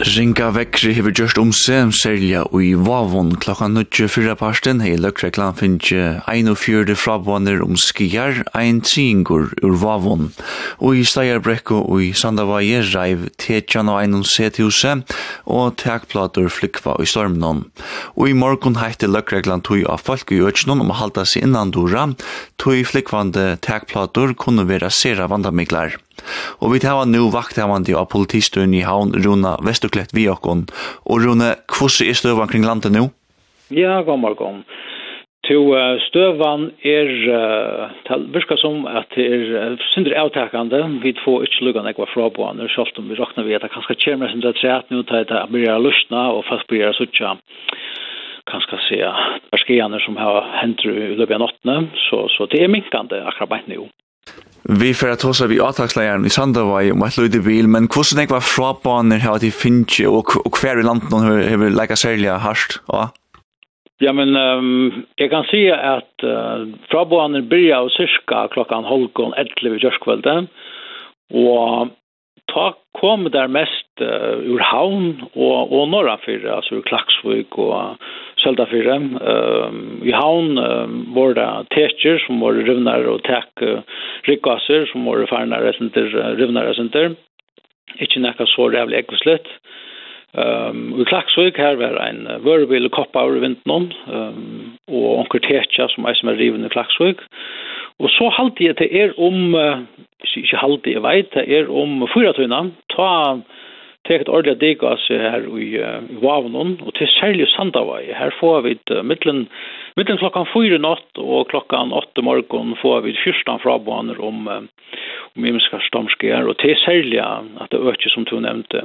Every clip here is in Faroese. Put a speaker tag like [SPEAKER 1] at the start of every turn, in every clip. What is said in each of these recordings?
[SPEAKER 1] Ringa vekkri hefur gjørst særlig i Vavon klokkan 9:04 parsten hei løkreklan finnje 41 frabåner skiar, ein tringur ur Vavon. Og i Steirbrekku og i Sandavaie reiv tetjan og ein sethuset og takplater flikva i stormnon. Og i morgon heitte løkreklan tui av folk i øknon om å halda seg innandura, tui flikvande takplater kunne vera sera vandamiklar. Og vi tar nu vakthavande av politistøyen i havn, Rune Vesterklett Viakon. Og Rune, hvordan støvan kring landet nu?
[SPEAKER 2] Ja, god morgen. Støvan virker som at det synder avtakande. Vi får ikke lukkan ekva frabående, selv om vi råkner vi at det kanskje kjermer som det er nu til at det blir lustna og fast blir suttja kanskje se perskeianer som har hendt i løpet av nattene. Så det er minkande akkurat beint nu.
[SPEAKER 1] Vi får ta oss av i avtaksleieren i Sandavaie om et løyde bil, men hvordan var frabaner her til Finche og hver i landet har lekket særlig hardt?
[SPEAKER 2] Ja, men jeg kan si at frabaner blir av cirka klokkan 11:30 i Gjørskveldet, og ta kom der mest ur havn og norrafyrre, altså ur Klaksvik og Søltafyrre. I havn var det teker som var rivnar og rikkasser som var farnare rivnare senter. Ikke nekka så rævlig ekkeslitt. I Klaksvik her var en vørebil og koppa over vinten og onker teker som er rivende i Klaksvik. Og så halte jeg til ikke halte jeg vet, det om 4 ta teket ordentlig digas her i Vavnon, og til særlig Sandavaie. Her får vi mittlen klokkan 4 natt og klokkan 8 morgen får vi 14 frabaner om imiska stormskyer, og til særlig at det øker som du nevnte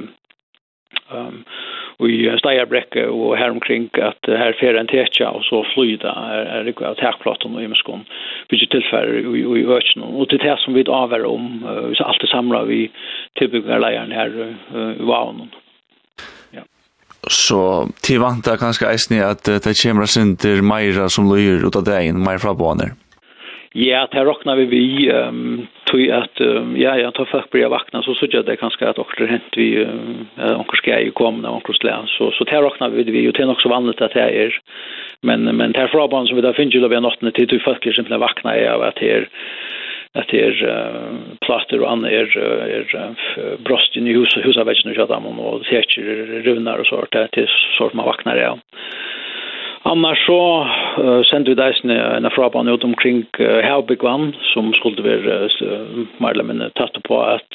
[SPEAKER 2] i Steirbrekku og her omkring at her fer en tetja og så flyda det av takplaten og imiskon bygge tilfærer i økene. Og til det som vi avver om så alt det samla vi tilbyggerleieren her i Vavnon. Ja.
[SPEAKER 1] Så til vant er kanskje eisnig at det kommer sinter meira som løyer ut av dagen, meira frabaner?
[SPEAKER 2] Ja, det råknar vi tog at tar folk blir vakna så såg jag det kanske att också hänt vi onkel ska ju komma onkel slä så det råknar vi och det är också vanligt att det är men det fraban som vi där finns ju då natten till folk simpelt vakna av att det är plaster och andra brost i husavägen och så och det är ruvnar och så det är så man vaknar ja. Annars så sendte vi deisen en fraban ut omkring Havbygvan som skulle være medlemmen tatt på at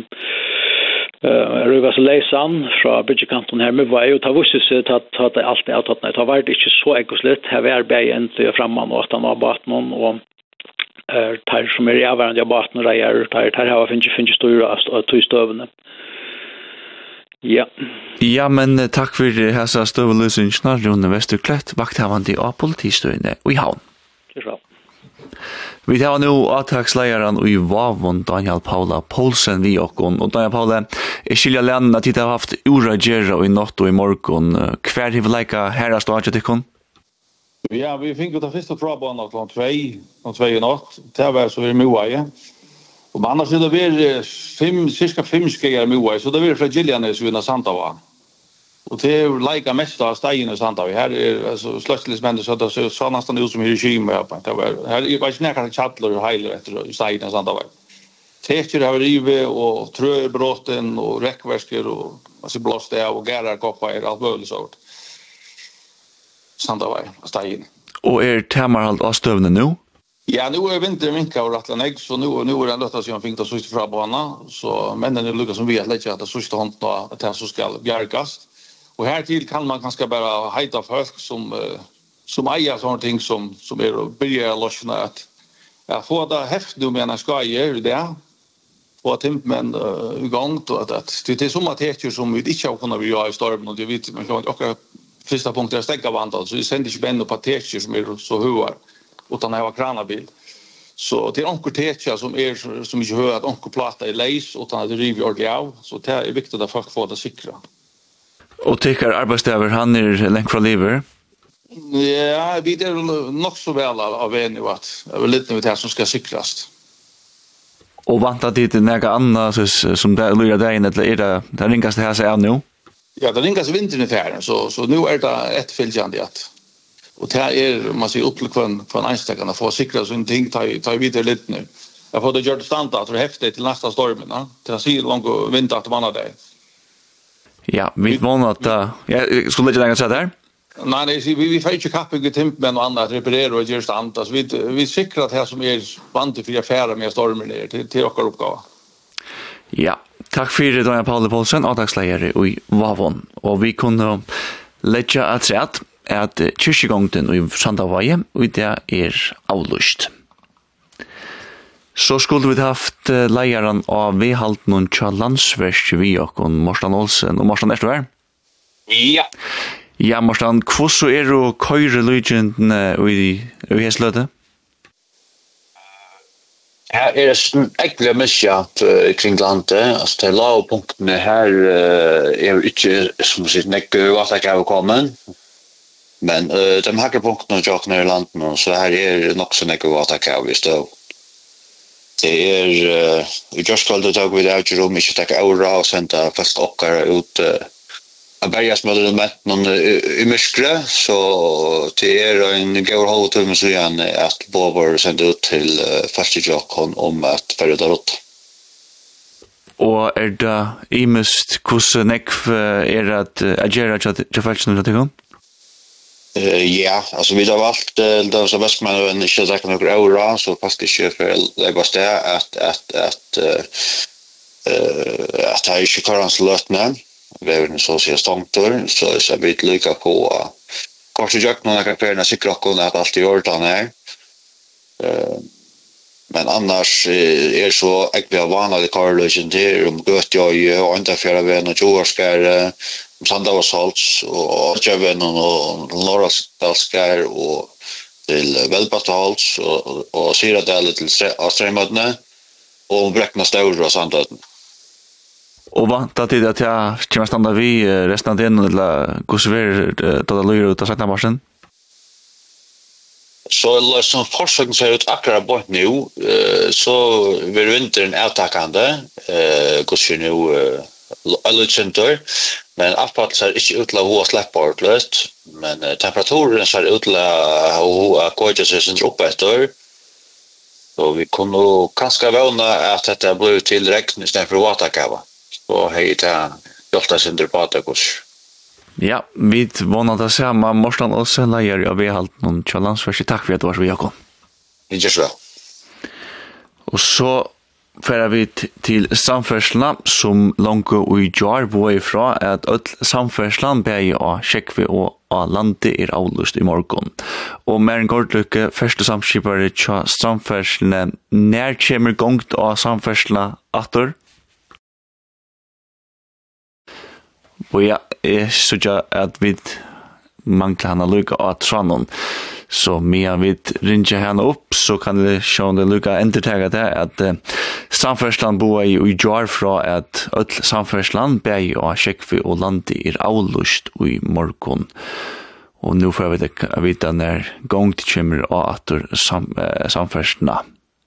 [SPEAKER 2] Røyvas Leisan fra Bridgekanton her med vei og ta vusset seg at det alltid er tatt. Det har vært ikke så ekkoslitt. Her var bei endelig fremman og at han var baten og tar som i avhverande av baten og reier tar her finnes store av to støvene. Ja.
[SPEAKER 1] Ja, men takk for hessa støveløsningen, Rune Vesterklett, vakthavande av politistøyene i havn. Vi tar nå avtaksleieren i Vavon, Daniel Paula Poulsen, vi og Daniel Paula, jeg skiljer lærne at de har haft uragjera i natt og i morgen. Hver har vi leika herra stående til kun?
[SPEAKER 3] Ja, vi fikk jo ta første frabanen av klokkan 2 i natt. Det var så vi Moaie. Og annars er det cirka 5 skjeger Moaie, så det er fra Gillianes under Sandava. Og det er leika mest av steien i Sandava. Her er sløstelsmenn, så det ser nesten ut som regime. Her er ikke nekkert kjattler og heiler etter steien i Sandava. Teker har rivet, og trøbråten, og rekkversker, og blåst av, og gærer kopper, alt mulig så. Sandava, steien.
[SPEAKER 1] Og temarhalt av støvne nå?
[SPEAKER 3] Ja, nu är vinter minka och rattla nägg så nu är det lättast jag fick ta sista fra bana så männen är lyckas som vi att lägga att det sista hand då att det så ska bjärkas. Och här till kan man kanske bara hejta folk som äger såna ting som är och börja lossna att jag får det häft nu menar ska jag det och timmen igång då att det är som att det som vi inte har kunnat göra i stormen och det vet man kan också första punkten är stänga vandet så det sänder ju bända på teker som är så höga utan att ha kranabil. Så det är onkel techa som inte hör att onkel plata i leis utan att det river ordentligt av. Så det är viktigt att folk får det sikra.
[SPEAKER 1] Och tycker arbetsdagar han är längt från livet?
[SPEAKER 3] Ja, vi är nog så väl av en nu att det är lite med det som ska sikras.
[SPEAKER 1] Och väntar dit några annat som det lurar dig eller är det ringaste här sig av nu?
[SPEAKER 3] Ja, det ringas vintern i färden, så nu är det ett fälltjande att. Och det här man ser upp från einstackarna för att sikra sån ting, ta vidare lite nu. Jag får det gjort standard för häftigt till nästa stormen, ja. Det har sig långt vinter att manna det.
[SPEAKER 1] Ja, vi vånar att jag skulle inte längre säga där.
[SPEAKER 3] Nej, vi får inte kapping i timpen och annat reparera och göra stand. Alltså, vi sikrar att det här som vant för affärer med stormen till vår uppgåva.
[SPEAKER 1] Ja, tack för det, Daniel Paul Paulsen, avtagsleier i Vavon. Och vi kunde lägga att säga at kyrkjegångten i Sandavaje, og det avlyst. Så skulle vi haft leieren av Vehalten og Tja Landsversk vi og Morsan Olsen. Og Morsan, du her?
[SPEAKER 4] Ja.
[SPEAKER 1] Ja, Morsan, hvordan du køyre lydgen i Hesløte?
[SPEAKER 4] Her det egentlig mye kring landet. Altså, de lavpunktene her jo ikke, som man sier, nekke at jeg har kommet. Men de hakka punkterna jag ner i landet så här nog så mycket vad jag kan visst då. Det just called the dog without your room inte ta aura och sända fast åkare ut bergas med någon i myskre så det en går hotel med så igen att Bober sända ut till fast jag om att färda dåt.
[SPEAKER 1] Och det imest kusenek att agera till falskna det
[SPEAKER 4] ja, alltså vi har valt då så bäst man inte säkert några euro så fast det köper lägga oss där att jag inte kan slutna vi är en social stångtor så vi lycka på kanske jag några kapellerna säkert också att allt i ordning här men annars så jag vanligt korrelation där gott jag och inte för att och jorskar Sandavarsholts och Jøven och Norralsdalskar och till Velbastholts och Syradal till Strömödne och Bräckna Stora och Sandöden.
[SPEAKER 1] Och vänta till att jag kommer stanna vid resten av den eller hur då det lyder ut av sätta marschen?
[SPEAKER 4] Så som forsøken ser ut akkurat bort nu så vill vintern avtakande hur nu Center, men avfall ser inte ut att ha släppbart löst, men temperaturen ser ut att ha gått sig sin upp efter. Så vi kunde kanske våna att detta blir till regn istället för vattnkava. Så hej det hjälpte sin drapatagos.
[SPEAKER 1] Ja, vi vånar det samma Morsan Olsen leier jag vet allt någon Landsversk. Tack för att du var så Jakob.
[SPEAKER 4] Inte så.
[SPEAKER 1] Och så færa vi til samferdsla som langt i jar bo ifra at all samferdslan bægi av Kjekvi og av landet avlust i morgon. Og mer enn Gårdlykke, første samskipare tja samferdslene, nær kommer gongt av samferdsla atter? Og ja, jeg synes at vi mangler henne lukka av Tranon. Så medan vi ringer henne upp så kan det se om det lukka entertaga det at samferdslan boa i jar fra at öll samferdslan bægi og Kjekvi og landi avlust i morgon. Og nu får vi vite når gongt kommer av atter samferdsla.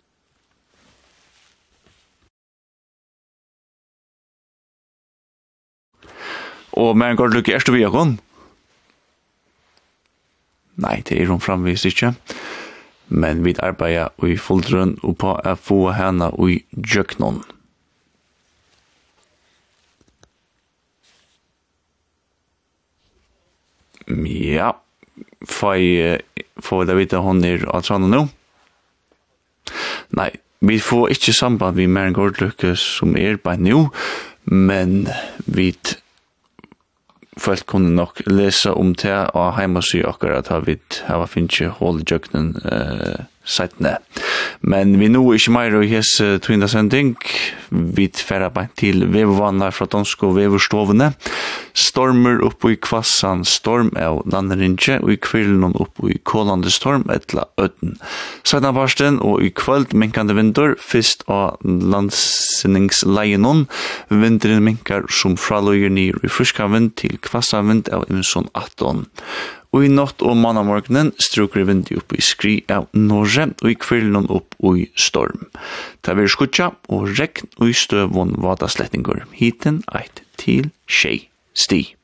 [SPEAKER 1] Og men går det ikke vi Jakob? Nei, det hun framvis ikke. Men vi arbeider i fulltrøn og på å få henne i Jøknon. Ja, får det vite hun av Trane nå? Nei, vi får ikke samband med mer Gårdlykke som bare nå, men vi folk kunne nok lese om det og heimasy akkurat at vi har finnet hold i Jøknen settene. Men vi nå ikke mer i hese tvinnesending. Vi færer bare til vevvannar fra dansk og veverstovene. Stormer opp i kvassan storm av landerinje og i kvillen opp i kålande storm etla øden. Settnabarsten og i kveld minkande vinter først av landsinningsleienon. Vinteren minkar som fraløyer nir i friska vind til kvassa vind av imson 18. Og i natt og mannamorgenen struker vindig opp i skri av Norge og i kvillen opp i storm. Det vil skutja og regn og i støvån vada slettinger. Hiten 1 til 6 sti.